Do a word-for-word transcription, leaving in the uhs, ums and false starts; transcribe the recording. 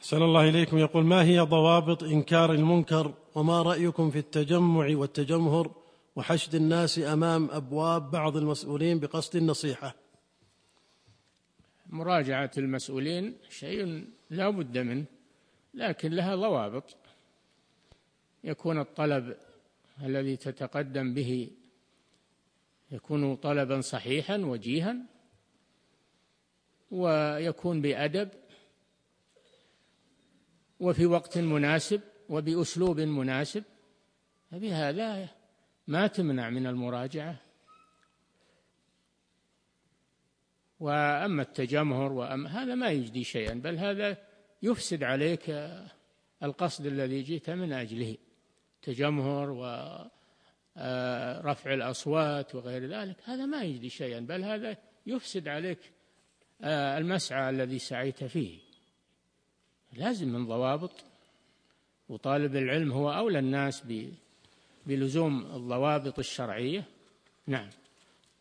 أحسن الله إليكم. يقول: ما هي ضوابط إنكار المنكر، وما رأيكم في التجمع والتجمهر وحشد الناس أمام أبواب بعض المسؤولين بقصد النصيحة؟ مراجعة المسؤولين شيء لا بد منه، لكن لها ضوابط. يكون الطلب الذي تتقدم به يكون طلبا صحيحا وجيها، ويكون بأدب وفي وقت مناسب وبأسلوب مناسب، فبهذا ما تمنع من المراجعة. وأما التجمهر وأما هذا ما يجدي شيئا، بل هذا يفسد عليك القصد الذي جئت من أجله. تجمهر ورفع الأصوات وغير ذلك هذا ما يجدي شيئا، بل هذا يفسد عليك المسعى الذي سعيت فيه. لازم من ضوابط، وطالب العلم هو أولى الناس بلزوم الضوابط الشرعية. نعم.